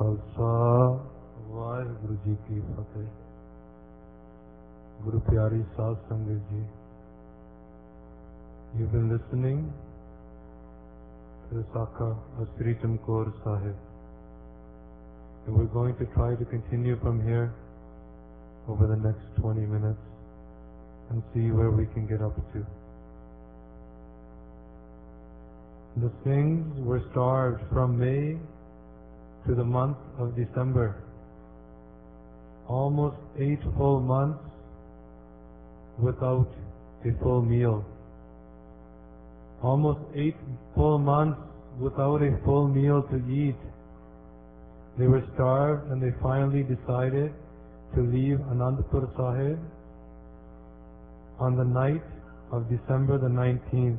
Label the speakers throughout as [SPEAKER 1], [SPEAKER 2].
[SPEAKER 1] खालसा वाहिगुरु जी की फतेह। Guru Pyari Saad Sangat Ji, you've been listening to the Sakha of Sri Chamkaur Sahib, and we're going to try to continue from here over the next 20 minutes and see where we can get up to. The Singhs were starved from May to the month of December, almost 8 full months without a full meal. Almost 8 full months without a full meal to eat. They were starved and they finally decided to leave Anandpur Sahib on the night of December the 19th.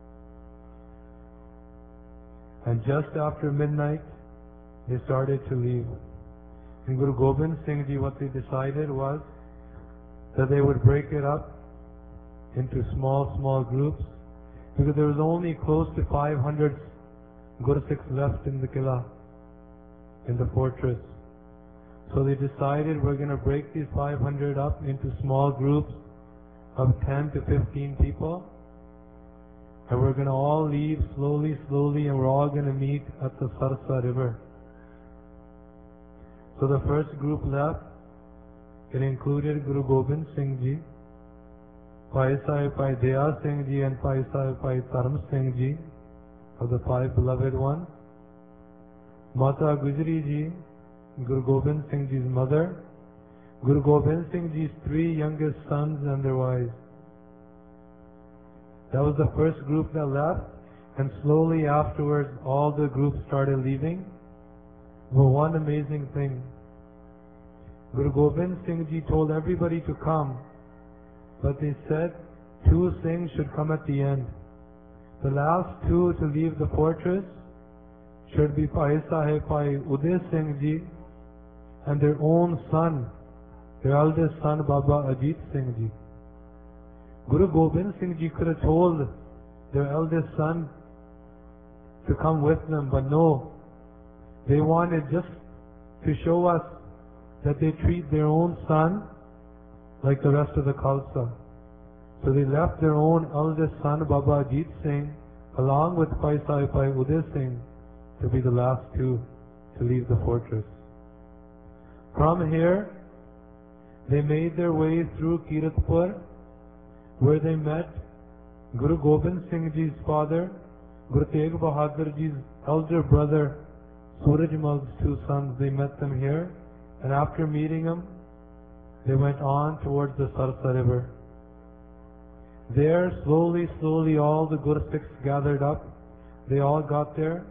[SPEAKER 1] And just after midnight, they started to leave. And Guru Gobind Singh Ji, what they decided was that they would break it up into small groups, because there was only close to 500 Gursikhs left in the Kila, in the fortress. So they decided, we're going to break these 500 up into small groups of 10 to 15 people, and we're going to all leave slowly, and we're all going to meet at the Sarsa river. So the first group left. It included Guru Gobind Singh Ji, Bhai Sahib Bhai Daya Singh Ji and Bhai Sahib Bhai Dharm Singh Ji, of the 5 beloved ones. Mata Gujri Ji, Guru Gobind Singh Ji's mother, Guru Gobind Singh Ji's 3 youngest sons and their wives. That was the first group that left, and slowly afterwards all the groups started leaving. But one amazing thing, Guru Gobind Singh Ji told everybody to come, but they said 2 Singhs should come at the end. The last 2 to leave the fortress should be Bhai Sahib Bhai Uday Singh Ji and their own son, their eldest son Baba Ajit Singh Ji. Guru Gobind Singh Ji could have told their eldest son to come with them, but no, they wanted just to show us that they treat their own son like the rest of the Khalsa. So they left their own eldest son Baba Ajit Singh along with Bhai Sahib Bhai Uday Singh to be the last 2 to leave the fortress. From here, they made their way through Kiratpur, where they met Guru Gobind Singh Ji's father, Guru Tegh Bahadur Ji's elder brother, Suraj Mal's 2 sons. They met them here, and after meeting them, they went on towards the Sarsa river. There, slowly, all the Gursikhs gathered up. They all got there,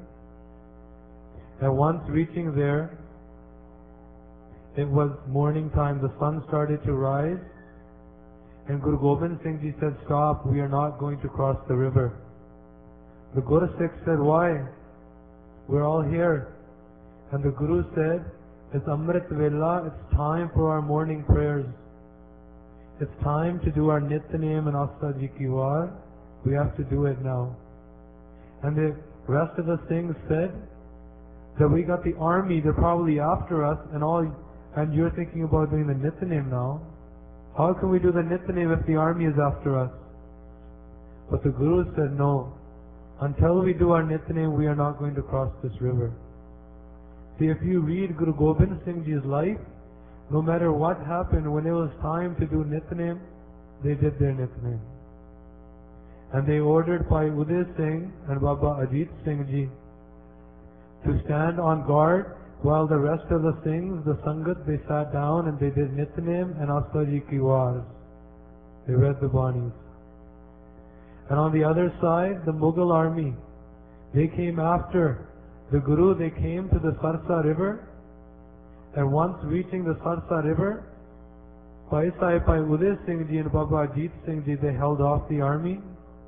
[SPEAKER 1] and once reaching there, it was morning time. The sun started to rise, and Guru Gobind Singh Ji said, "Stop, we are not going to cross the river." The Gursikhs said, "Why? We're all here." And the Guru said, "It's Amrit Vela, it's time for our morning prayers. It's time to do our Nityanem and Asta Ji Ki War. We have to do it now." And the rest of the Singhs said that we got the army, they're probably after us, and you're thinking about doing the Nityanem now. How can we do the Nityanem if the army is after us? But the Guru said, no, until we do our Nityanem, we are not going to cross this river. See, if you read Guru Gobind Singh Ji's life, no matter what happened, when it was time to do Nityanem, they did their Nityanem. And they ordered Bhai Uday Singh and Baba Ajit Singh Ji to stand on guard while the rest of the Singhs, the Sangat, they sat down and they did Nityanem and Asta Ji Ki War. They read the Banis. And on the other side, the Mughal army, they came after the Guru. They came to the Sarsa river, and once reaching the Sarsa river, Bhai Sahib Bhai Uday Singh Ji and Baba Ajit Singh Ji, they held off the army,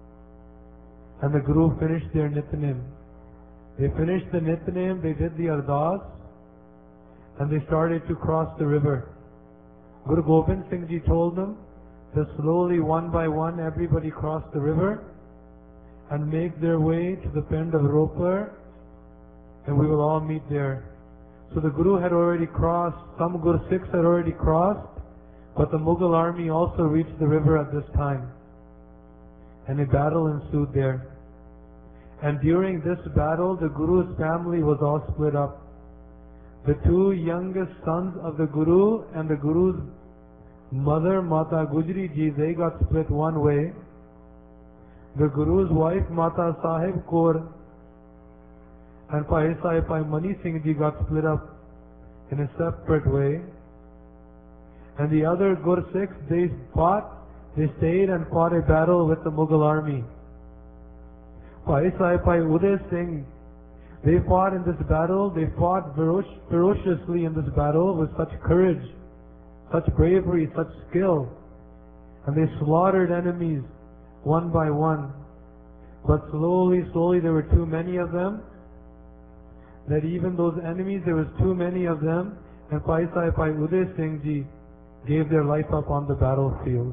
[SPEAKER 1] and the Guru finished their Nityanem. They finished the Nityanem, they did the Ardas, and they started to cross the river. Guru Gobind Singh Ji told them that slowly, one by one, everybody cross the river and make their way to the Pind of Ropar, and we will all meet there. So the Guru had already crossed, some Gursikhs had already crossed, but the Mughal army also reached the river at this time. And a battle ensued there. And during this battle, the Guru's family was all split up. The two youngest sons of the Guru and the Guru's mother, Mata Gujri Ji, they got split one way. The Guru's wife, Mata Sahib Kaur, and Pai Sahib Pai Mani Singh Ji got split up in a separate way. And the other Gursikhs, they stayed and fought a battle with the Mughal army. Pai Sahib Pai Uday Singh, they fought in this battle, they fought ferociously in this battle with such courage, such bravery, such skill. And they slaughtered enemies one by one. But slowly, there were too many of them. That even those enemies, there was too many of them. And Pai Sahib Pai Uday Singh Ji gave their life up on the battlefield.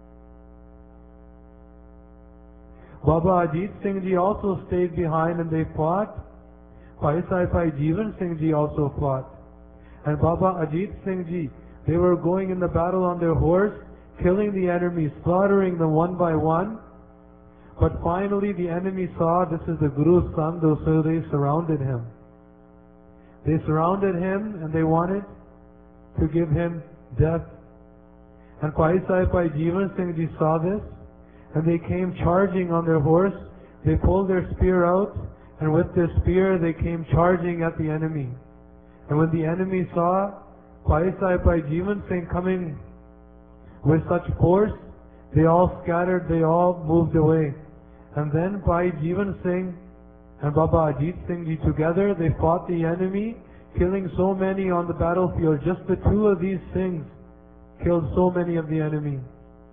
[SPEAKER 1] Baba Ajit Singh Ji also stayed behind and they fought. Pai Sahib Pai Jeevan Singh Ji also fought. And Baba Ajit Singh Ji, they were going in the battle on their horse, killing the enemy, slaughtering them one by one. But finally the enemy saw this is the Guru's son, so they surrounded him. They surrounded him and they wanted to give him death. And Pai Sahib Pai Jeevan Singh Ji saw this, and they came charging on their horse. They pulled their spear out, and with their spear they came charging at the enemy. And when the enemy saw Pai Sahib Pai Jeevan Singh coming with such force, they all scattered, they all moved away. And then Pai Jeevan Singh and Baba Ajit Singh Ji together, they fought the enemy, killing so many on the battlefield. Just the two of these things killed so many of the enemy.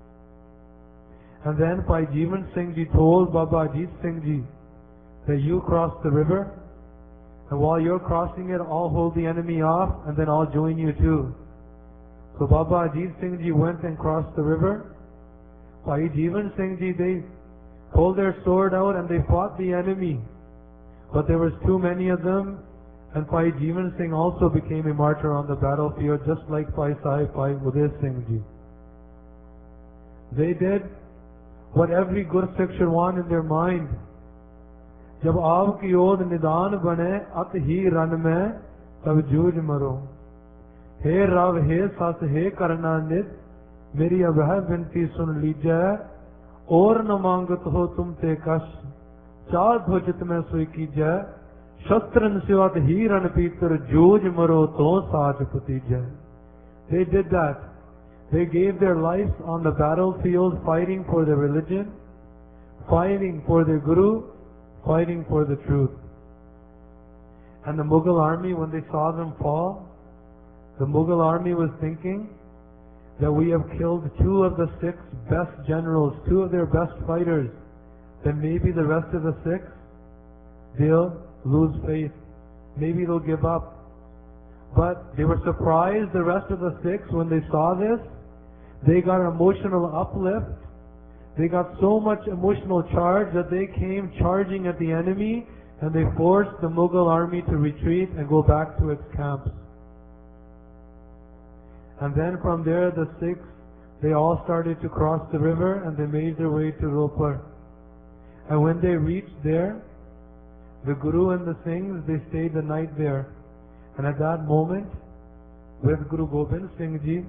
[SPEAKER 1] And then Pai Jeevan Singh Ji told Baba Ajit Singh Ji that you cross the river, and while you're crossing it, I'll hold the enemy off, and then I'll join you too. So Baba Ajit Singh Ji went and crossed the river. Pai Jeevan Singh Ji, they pulled their sword out and they fought the enemy. But there was too many of them, and Pai Jeevan Singh also became a martyr on the battlefield, just like Pai Sahib Pai Uday Singh Ji. They did what every Gursikh should want in their mind. जब आपकी ओर निदान बने अत ही run में तब जूझ मरो. हे रव हे सस हे करना नित मेरी अभय विनती सुन लीजै. और न मांगत हो तुम ते कश चाह हो चित में सोई कीजै. शस्त्रन सिवत ही रन पीतर जूझ मरो तो साच पुतीजै. They did that. They gave their lives on the battlefield, fighting for their religion, fighting for their Guru, fighting for the truth. And the Mughal army, when they saw them fall, the Mughal army was thinking that we have killed two of the six best generals, two of their best fighters, then maybe the rest of the six, they'll lose faith. Maybe they'll give up. But they were surprised, the rest of the six, when they saw this. They got an emotional uplift. They got so much emotional charge that they came charging at the enemy, and they forced the Mughal army to retreat and go back to its camps. And then from there, the six, they all started to cross the river and they made their way to Ropar. And when they reached there, the Guru and the Singhs, they stayed the night there. And at that moment, with Guru Gobind Singh Ji,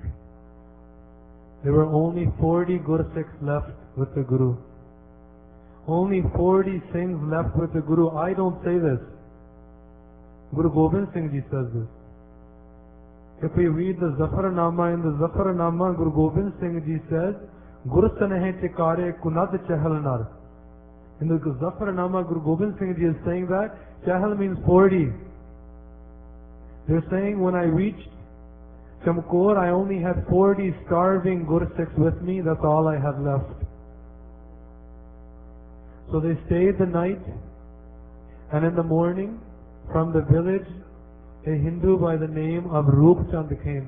[SPEAKER 1] there were only 40 Gursikhs left with the Guru. Only 40 Singhs left with the Guru. I don't say this. Guru Gobind Singh Ji says this. If we read the Zafarnama, in the Zafarnama, Guru Gobind Singh Ji says, Gur sanehe chikare kunad chahal nar. In the Zafarnama, Guru Gobind Singh Ji is saying that Chahal means 40. They're saying when I reached Chamkor, I only had 40 starving Gursikhs with me. That's all I had left. So they stayed the night, and in the morning, from the village, a Hindu by the name of Roop Chand came.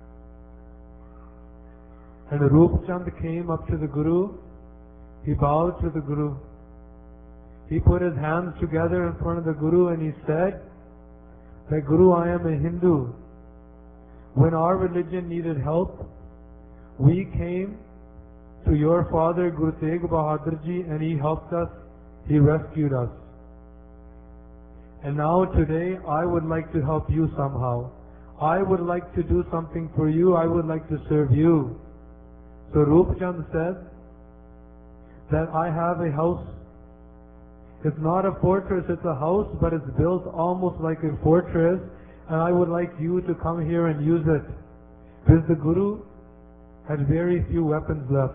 [SPEAKER 1] And Roop Chand came up to the Guru. He bowed to the Guru. He put his hands together in front of the Guru and he said that Guru, I am a Hindu. When our religion needed help, we came to your father Guru Tegh Bahadur Ji and he helped us, he rescued us. And now today I would like to help you somehow. I would like to do something for you, I would like to serve you. So Rup Chand said that I have a house. It's not a fortress, it's a house, but it's built almost like a fortress, and I would like you to come here and use it. Because the Guru had very few weapons left.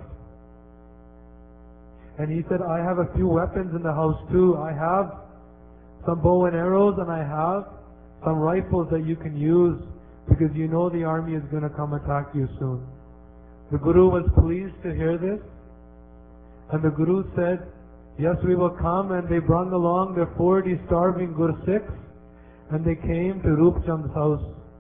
[SPEAKER 1] And he said, I have a few weapons in the house too. I have some bow and arrows, and I have some rifles that you can use, because you know the army is going to come attack you soon. The Guru was pleased to hear this, and the Guru said, yes, we will come, and they brought along their 40 starving Gursikhs, and they came to Rup Chand's house.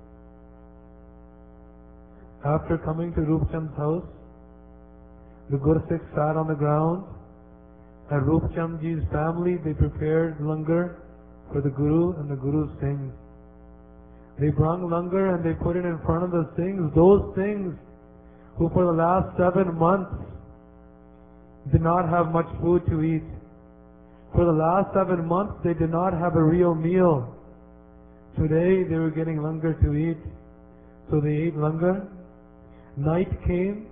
[SPEAKER 1] After coming to Rup Chand's house, the Gursikhs sat on the ground, and Rup Chand Ji's family, they prepared langar for the Guru and the Guru's Singhs. They brought langar and they put it in front of the Singhs, those Singhs who for the last 7 months did not have much food to eat. For the last 7 months they did not have a real meal. Today they were getting langar to eat. So they ate langar. Night came.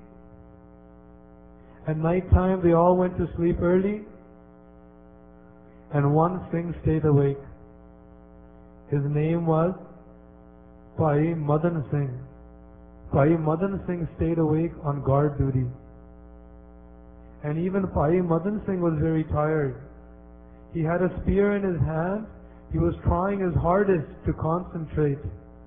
[SPEAKER 1] At night time they all went to sleep early. And one Singh stayed awake. His name was Bhai Madan Singh. Bhai Madan Singh stayed awake on guard duty. And even Bhai Madan Singh was very tired. He had a spear in his hand. He was trying his hardest to concentrate.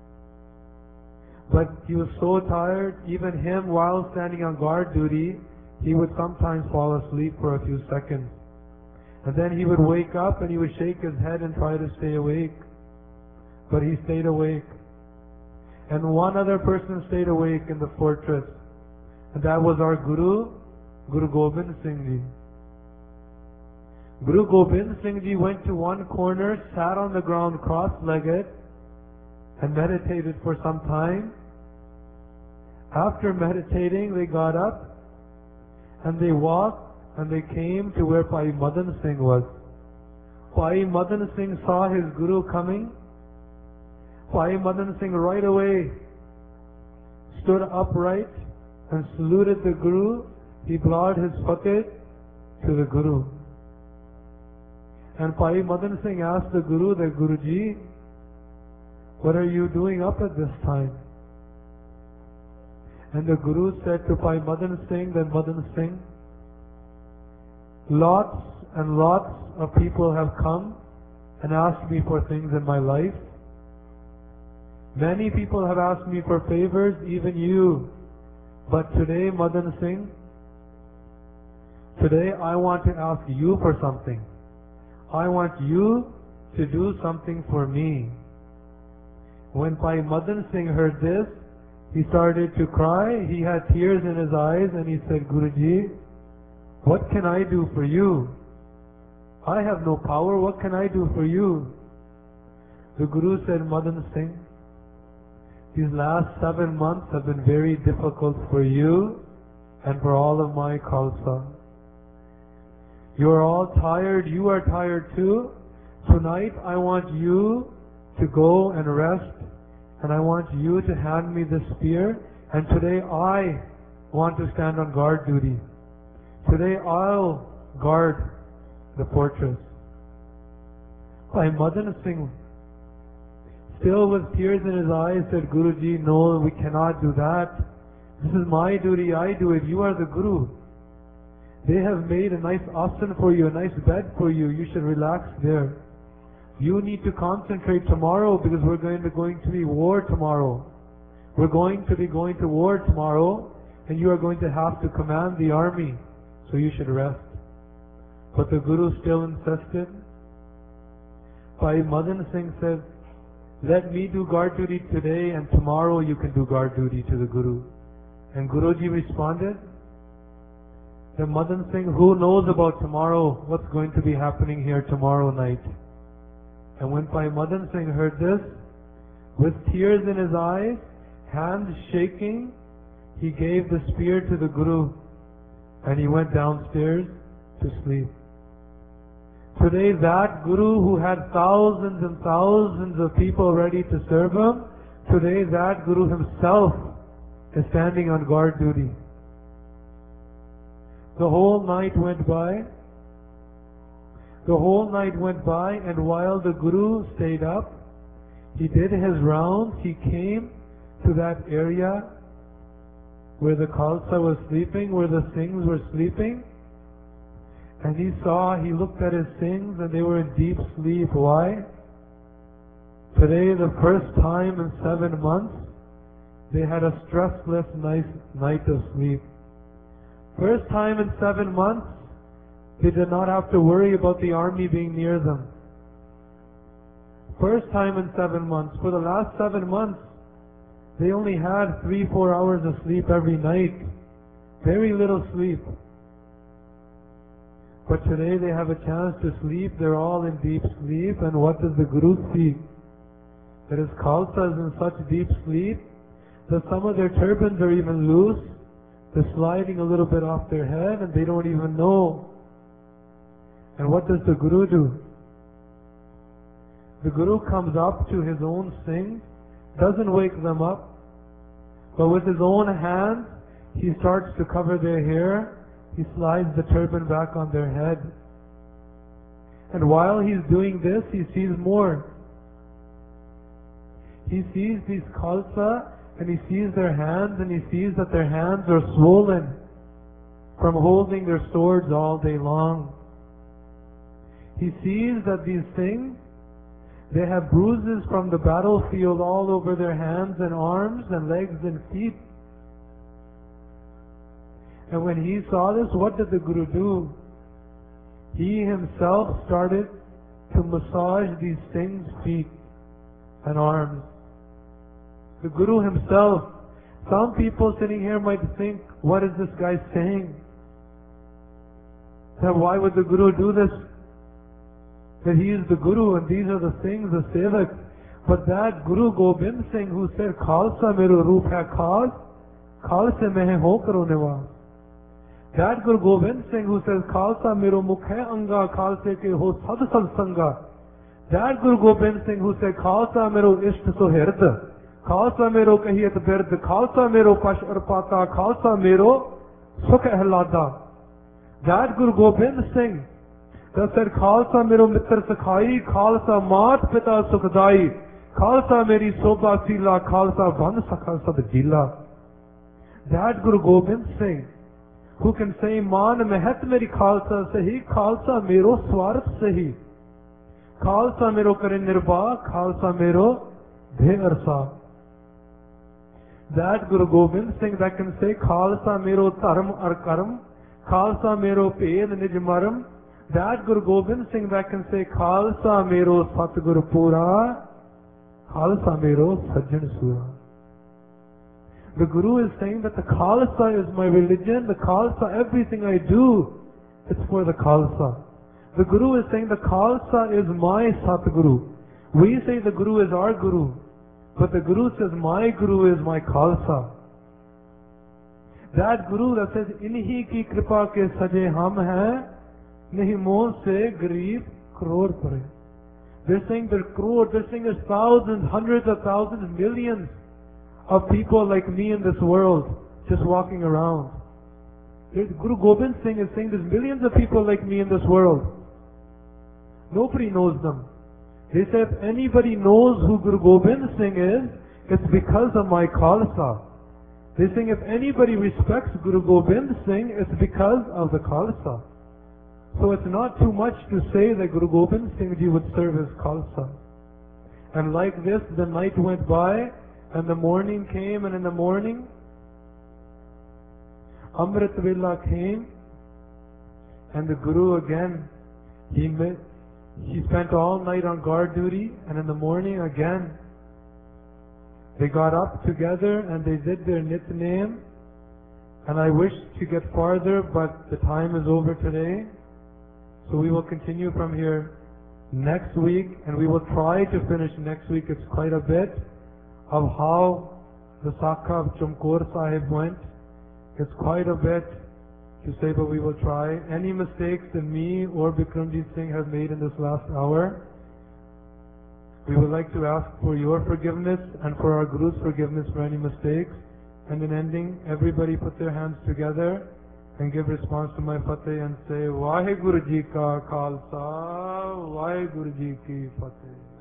[SPEAKER 1] But he was so tired, even him, while standing on guard duty, he would sometimes fall asleep for a few seconds. And then he would wake up and he would shake his head and try to stay awake. But he stayed awake. And one other person stayed awake in the fortress. And that was our Guru, Guru Gobind Singh Ji. Guru Gobind Singh Ji went to one corner, sat on the ground cross-legged, and meditated for some time. After meditating, they got up, and they walked, and they came to where Bhai Madan Singh was. Bhai Madan Singh saw his Guru coming. Bhai Madan Singh right away stood upright and saluted the Guru. He brought his fateh to the Guru. And Bhai Madan Singh asked the Guru that, Guruji, what are you doing up at this time? And the Guru said to Bhai Madan Singh that, Madan Singh, lots and lots of people have come and asked me for things in my life. Many people have asked me for favors, even you. But today, Madan Singh, today I want to ask you for something. I want you to do something for me. When Bhai Madan Singh heard this, he started to cry. He had tears in his eyes and he said, Guruji, what can I do for you? I have no power. What can I do for you? The Guru said, Madan Singh, these last 7 months have been very difficult for you and for all of my Khalsa. You are all tired. You are tired too. Tonight I want you to go and rest, and I want you to hand me the spear, and today I want to stand on guard duty. Today I'll guard the fortress. Bhai Madan Singh, still with tears in his eyes, said, Guruji, no, we cannot do that. This is my duty, I do it. You are the Guru. They have made a nice asan for you, a nice bed for you. You should relax there. You need to concentrate tomorrow because we're going to be war tomorrow. We're going to be going to war tomorrow, and you are going to have to command the army. So you should rest. But the Guru still insisted. Bhai Madan Singh said, let me do guard duty today, and tomorrow you can do guard duty to the Guru. And Guruji responded, the Madan Singh, who knows about tomorrow, what's going to be happening here tomorrow night? And when Bhai Madan Singh heard this, With tears in his eyes, hands shaking, he gave the spear to the Guru and he went downstairs to sleep. Today that Guru who had thousands and thousands of people ready to serve him, today that Guru himself is standing on guard duty. The whole night went by. The whole night went by, and while the Guru stayed up, he did his rounds. He came to that area where the Khalsa was sleeping, where the Singhs were sleeping, and he looked at his Singhs and they were in deep sleep. Why? Today, the first time in 7 months, they had a stressless night of sleep. First time in 7 months, they did not have to worry about the army being near them. First time in 7 months. For the last 7 months, they only had 3-4 hours of sleep every night. Very little sleep. But today they have a chance to sleep. They're all in deep sleep. And what does the Guru see? That his Khalsa is in such deep sleep that some of their turbans are even loose. They're sliding a little bit off their head and they don't even know. And what does the Guru do? The Guru comes up to his own Singh, doesn't wake them up, but with his own hand, he starts to cover their hair. He slides the turban back on their head. And while he's doing this, he sees more. He sees these Khalsa, and he sees their hands, and he sees that their hands are swollen from holding their swords all day long. He sees that these things, they have bruises from the battlefield all over their hands and arms and legs and feet. And when he saw this, what did the Guru do? He himself started to massage these things' feet and arms. The Guru himself. Some people sitting here might think, what is this guy saying? That why would the Guru do this? That he is the Guru and these are the things, the sevak. But that Guru Gobind Singh who said, Khalsa mero roop hai khas, Khalse mein ho karo niwas. That Guru Gobind Singh who says, Khalsa mero mukh hai anga, Khalse ke ho sad sad sanga. That Guru Gobind Singh who said, Khalsa mero isht sohird, Khalsa mero kahiyat bird, Khalsa mero pash arpata, Khalsa mero sukh ahlada. That Guru Gobind Singh that said, Khalsa mero mitr sakhai, Khalsa maat pita sukhdai, Khalsa meri sobha sila, Khalsa van sakha sad jila. That Guru Gobind Singh who can say, मान महत मेरी खालसा सही, खालसा मेरो स्वार्थ सही, खालसा मेरो करे निर्वाह, खालसा मेरो धेर सा. That Guru Gobind Singh that can say, Khalsa मेरो धर्म और कर्म, खालसा मेरो भेद निज मर्म. That Guru Gobind Singh that can say, Khalsa मेरो सतगुरु पूरा, खालसा मेरो सज्जन सूरा. The Guru is saying that the Khalsa is my religion, the Khalsa, everything I do, it's for the Khalsa. The Guru is saying the Khalsa is my Satguru. We say the Guru is our Guru, but the Guru says my Guru is my Khalsa. That Guru that says, Inhi ki kripa ke saje hum hai, nahi moh se gareeb crore pare. They're saying there are crores, they're saying there's thousands, hundreds of thousands, millions of people like me in this world just walking around. Guru Gobind Singh is saying there's millions of people like me in this world. Nobody knows them. They say if anybody knows who Guru Gobind Singh is, it's because of my Khalsa. They're saying if anybody respects Guru Gobind Singh, it's because of the Khalsa. So it's not too much to say that Guru Gobind Singh Ji would serve as Khalsa. And like this, the night went by, and the morning came, and in the morning, Amrit Vela came, and the Guru again, he spent all night on guard duty, and in the morning again, they got up together and they did their Nitnem, and I wish to get farther, but the time is over today, so we will continue from here next week, and we will try to finish next week. It's quite a bit. of how the Sakha of Chamkor Sahib went. It's quite a bit to say, but we will try. Any mistakes that me or Bikramjit Singh have made in this last hour, we would like to ask for your forgiveness and for our Guru's forgiveness for any mistakes. And in ending, everybody put their hands together and give response to my Fateh and say, Vaheguru Ji Ka Khalsa, Vaheguru Ji Ki Fateh.